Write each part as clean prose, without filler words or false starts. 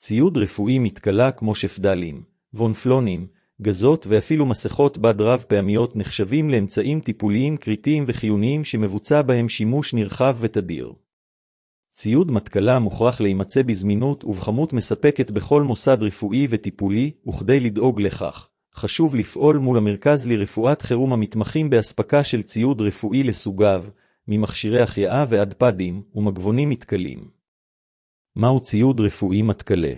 ציוד רפואי מתכלה כמו שפדלים, וונפלונים, גזות ואפילו מסכות בד רב פעמיות נחשבים לאמצעים טיפוליים קריטיים וחיוניים שמבוצע בהם שימוש נרחב ותדיר. ציוד מתכלה מוכרח להימצא בזמינות ובכמות מספקת בכל מוסד רפואי וטיפולי, וכדי לדאוג לכך, חשוב לפעול מול המרכז לרפואת חירום המתמחים באספקה של ציוד רפואי לסוגיו, ממכשירי החייאה ועד פדים ומגבונים מתכלים. מהו ציוד רפואי מתכלה?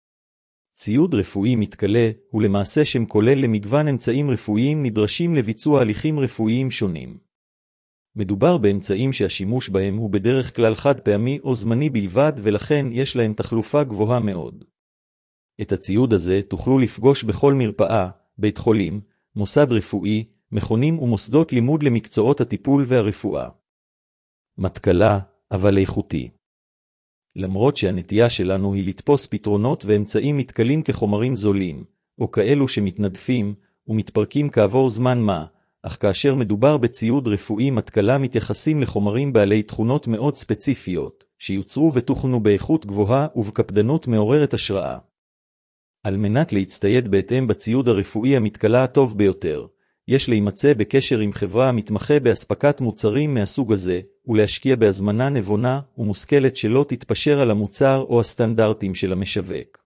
ציוד רפואי מתכלה הוא למעשה שם כולל למגוון אמצעים רפואיים נדרשים לביצוע הליכים רפואיים שונים. מדובר באמצעים שהשימוש בהם הוא בדרך כלל חד פעמי או זמני בלבד ולכן יש להם תחלופה גבוהה מאוד. את הציוד הזה תוכלו לפגוש בכל מרפאה, בית חולים, מוסד רפואי, מכונים ומוסדות לימוד למקצועות הטיפול והרפואה. מתכלה, אבל איכותי. למרות שהנטייה שלנו היא לתפוס פתרונות ואמצעים מתכלים כחומרים זולים, או כאלו שמתנדפים ומתפרקים כעבור זמן מה, אך כאשר מדובר בציוד רפואי מתכלה מתייחסים לחומרים בעלי תכונות מאוד ספציפיות, שיוצרו ותוכנו באיכות גבוהה ובקפדנות מעוררת השראה. על מנת להצטייד בהתאם בציוד הרפואי המתכלה הטוב ביותר, יש להימצא בקשר עם חברה המתמחה באספקת מוצרים מהסוג הזה, ולהשקיע בהזמנה נבונה ומושכלת שלא תתפשר על המוצר או הסטנדרטים של המשווק.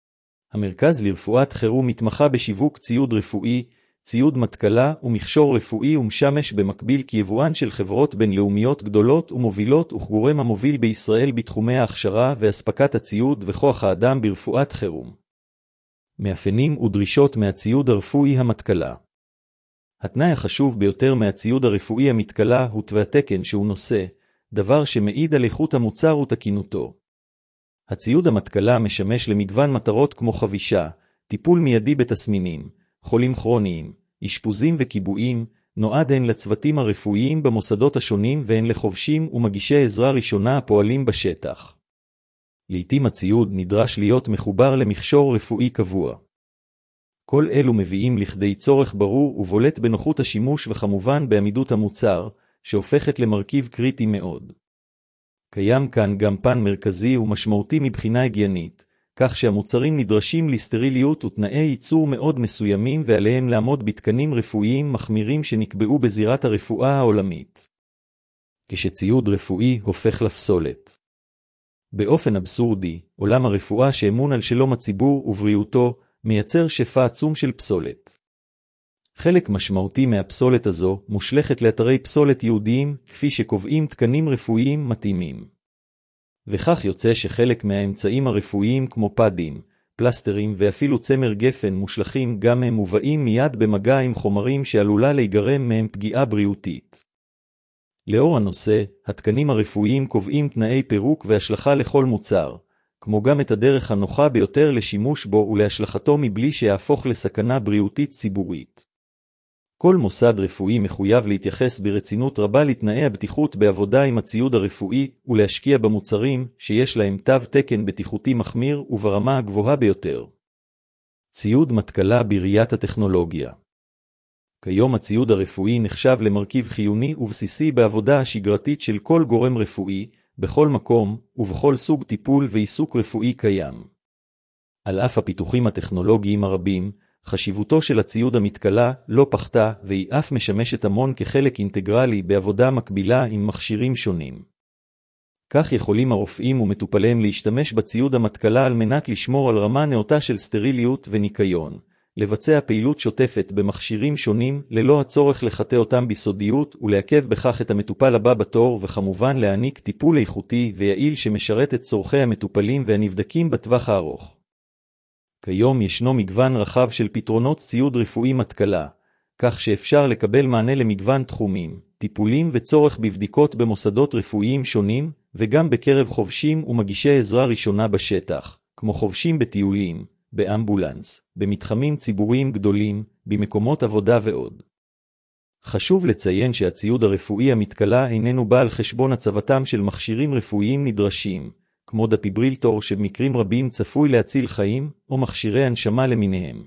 המרכז לרפואת חירום מתמחה בשיווק ציוד רפואי, ציוד מתכלה ומכשור רפואי ומשמש במקביל כיבואן של חברות בינלאומיות גדולות ומובילות וכגורם המוביל בישראל בתחומי ההכשרה והספקת הציוד וכוח האדם ברפואת חירום. מאפיינים ודרישות מהציוד הרפואי המתכלה. התנאי החשוב ביותר מהציוד הרפואי המתכלה הוא תווי התקן שהוא נושא, דבר שמעיד על איכות המוצר ותקינותו. הציוד המתכלה משמש למגוון מטרות כמו חבישה, טיפול מיידי בתסמינים, חולים כרוניים, אשפוזים וכיבויים, נועד הן לצוותים הרפואיים במוסדות השונים והן לחובשים ומגישי עזרה ראשונה הפועלים בשטח. לעתים הציוד נדרש להיות מחובר למכשור רפואי קבוע. כל אלו מביאים לכדי צורך ברור ובולט בנוחות השימוש וכמובן בעמידות המוצר, שהופכת למרכיב קריטי מאוד. קיים כאן גם פן מרכזי ומשמעותי מבחינה הגיינית, כך שהמוצרים נדרשים לסטריליות ותנאי ייצור מאוד מסוימים ועליהם לעמוד בתקנים רפואיים מחמירים שנקבעו בזירת הרפואה העולמית. כשציוד רפואי הופך לפסולת. באופן אבסורדי, עולם הרפואה שאמון על שלום הציבור ובריאותו, מייצר שפע עצום של פסולת. חלק משמעותי מהפסולת הזו מושלכת לאתרי פסולת יהודיים, כפי שקובעים תקנים רפואיים מתאימים. וכך יוצא שחלק מהאמצעים הרפואיים כמו פדים, פלסטרים ואפילו צמר גפן מושלכים גם הם מובאים מיד במגע עם חומרים שעלולה להיגרם מהם פגיעה בריאותית. לאור הנושא, התקנים הרפואיים קובעים תנאי פירוק והשלכה לכל מוצר, כמו גם את הדרך הנוחה ביותר לשימוש בו ולהשלכתו מבלי שיהפוך לסכנה בריאותית ציבורית. כל מוסד רפואי מחויב להתייחס ברצינות רבה לתנאי הבטיחות בעבודה עם הציוד הרפואי ולהשקיע במוצרים שיש להם תו תקן בטיחותי מחמיר וברמה הגבוהה ביותר. ציוד מתכלה בראיית הטכנולוגיה. כיום הציוד הרפואי נחשב למרכיב חיוני ובסיסי בעבודה השגרתית של כל גורם רפואי, בכל מקום ובכל סוג טיפול ועיסוק רפואי קיים. על אף הפיתוחים הטכנולוגיים הרבים, חשיבותו של הציוד המתכלה לא פחתה והיא אף משמשת המון כחלק אינטגרלי בעבודה מקבילה עם מכשירים שונים. כך יכולים הרופאים ומטופליהם להשתמש בציוד המתכלה על מנת לשמור על רמה נאותה של סטריליות וניקיון, לבצע פעילות שוטפת במכשירים שונים ללא הצורך לחטא אותם בסודיות ולעכב בכך את המטופל הבא בתור וכמובן להעניק טיפול איכותי ויעיל שמשרת את צורכי המטופלים והנבדקים בטווח הארוך. כיום ישנו מגוון רחב של פתרונות ציוד רפואי מתכלה, כך שאפשר לקבל מענה למגוון תחומים, טיפולים וצורך בבדיקות במוסדות רפואיים שונים וגם בקרב חובשים ומגישי עזרה ראשונה בשטח, כמו חובשים בטיולים, באמבולנס, במתחמים ציבוריים גדולים, במקומות עבודה ועוד. חשוב לציין שהציוד הרפואי המתכלה איננו בא על חשבון הצבתם של מכשירים רפואיים נדרשים, כמו דפיברילטור שבמקרים רבים צפוי להציל חיים, או מכשירי הנשמה למיניהם.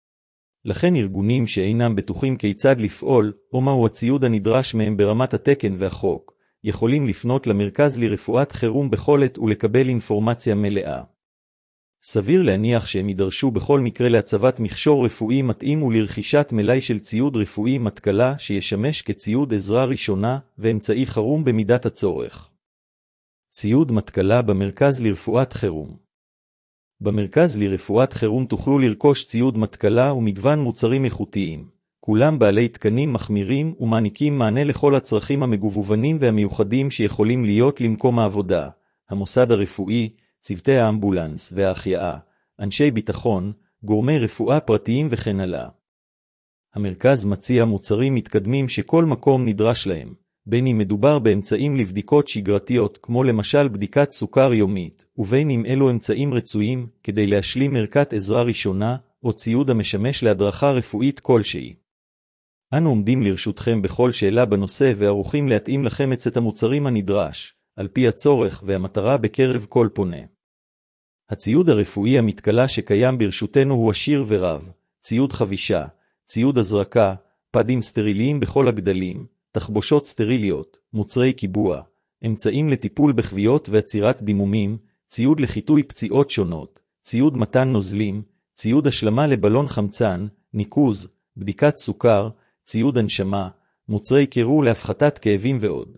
לכן ארגונים שאינם בטוחים כיצד לפעול, או מהו הציוד הנדרש מהם ברמת התקן והחוק, יכולים לפנות למרכז לרפואת חירום בכל עת ולקבל אינפורמציה מלאה. סביר להניח שהם יידרשו בכל מקרה להצבת מכשור רפואי מתאים ולרכישת מלאי של ציוד רפואי מתכלה שישמש כציוד עזרה ראשונה ואמצעי חירום במידת הצורך. ציוד מתכלה במרכז לרפואת חירום. במרכז לרפואת חירום תוכלו לרכוש ציוד מתכלה ומגוון מוצרים איכותיים, כולם בעלי תקנים מחמירים ומעניקים מענה לכל הצרכים המגוונים והמיוחדים שיכולים להיות למקום העבודה, המוסד הרפואי, צוותי האמבולנס וההחייאה, אנשי ביטחון, גורמי רפואה פרטיים וכן הלאה. המרכז מציע מוצרים מתקדמים שכל מקום נדרש להם, בין אם מדובר באמצעים לבדיקות שגרתיות כמו למשל בדיקת סוכר יומית, ובין אם אלו אמצעים רצויים כדי להשלים ערכת עזרה ראשונה או ציוד המשמש להדרכה רפואית כלשהי. אנו עומדים לרשותכם בכל שאלה בנושא וערוכים להתאים לכם את המוצרים הנדרש, על פי הצורך והמטרה בקרב כל פונה. הציוד הרפואי המתכלה שקיים ברשותנו הוא עשיר ורב, ציוד חבישה, ציוד הזרקה, פדים סטריליים בכל הגדלים, תחבושות סטריליות, מוצרי קיבוע, אמצעים לטיפול בכוויות ועצירת דימומים, ציוד לחיטוי פציעות שונות, ציוד מתן נוזלים, ציוד השלמה לבלון חמצן, ניקוז, בדיקת סוכר, ציוד הנשמה, מוצרי קירור להפחתת כאבים ועוד.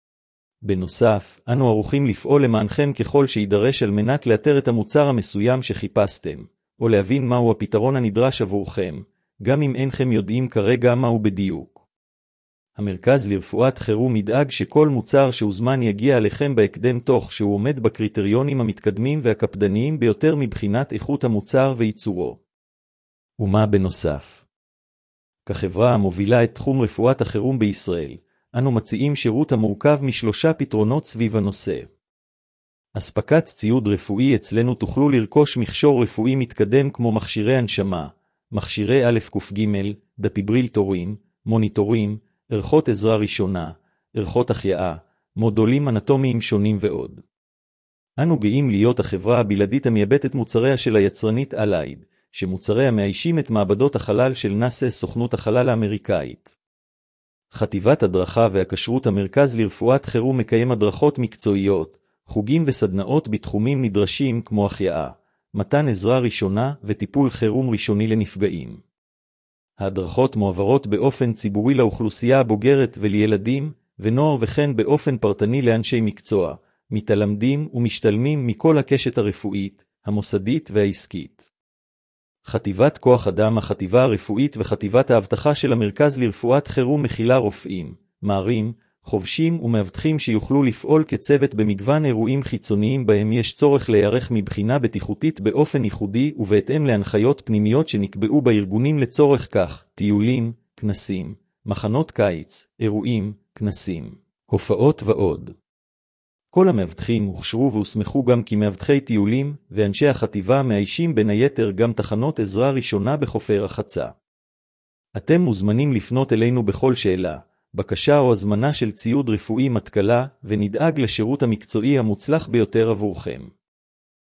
בנוסף, אנו ערוכים לפעול למענכם ככל שידרש על מנת לאתר את המוצר המסוים שחיפשתם, או להבין מהו הפתרון הנדרש עבורכם, גם אם אינכם יודעים כרגע מהו בדיוק. המרכז לרפואת חירום ידאג שכל מוצר שהוזמן יגיע אליכם בהקדם תוך שהוא עומד בקריטריונים המתקדמים והקפדניים ביותר מבחינת איכות המוצר וייצורו. ומה בנוסף? כחברה המובילה את תחום רפואת החירום בישראל, אנו מציעים שירות המורכב משלושה פתרונות סביב הנושא. אספקת ציוד רפואי אצלנו תוכלו לרכוש מכשור רפואי מתקדם כמו מכשירי הנשמה, מכשירי א' ק' ג', דפיברילטורים, מוניטורים, ערכות עזרה ראשונה, ערכות החייאה, מודולים אנטומיים שונים ועוד. אנו גאים להיות החברה הבלעדית המייבאת מוצריה של היצרנית אלייד, שמוצריה מאיישים את מעבדות החלל של נאס"א סוכנות החלל האמריקאית. חטיבת הדרכה והכשרות המרכז לרפואת חירום מקיים הדרכות מקצועיות, חוגים וסדנאות בתחומים נדרשים כמו החייאה, מתן עזרה ראשונה וטיפול חירום ראשוני לנפגעים. ההדרכות מועברות באופן ציבורי לאוכלוסייה הבוגרת ולילדים ונוער וכן באופן פרטני לאנשי מקצוע, מתלמדים ומשתלמים מכל הקשת הרפואית, המוסדית והעסקית. חטיבת כוח אדם, החטיבה הרפואית וחטיבת האבטחה של המרכז לרפואת חירום מכילה רופאים, מערים, חובשים ומאבטחים שיוכלו לפעול כצוות במגוון אירועים חיצוניים בהם יש צורך להיערך מבחינה בטיחותית באופן ייחודי ובהתאם להנחיות פנימיות שנקבעו בארגונים לצורך כך, טיולים, כנסים, מחנות קיץ, אירועים, כנסים, הופעות ועוד. כל המאבטחים הוכשרו והוסמכו גם כמאבטחי טיולים, ואנשי החטיבה מאיישים בין היתר גם תחנות עזרה ראשונה בחופי רחצה. אתם מוזמנים לפנות אלינו בכל שאלה, בקשה או הזמנה של ציוד רפואי מתכלה, ונדאג לשירות המקצועי המוצלח ביותר עבורכם.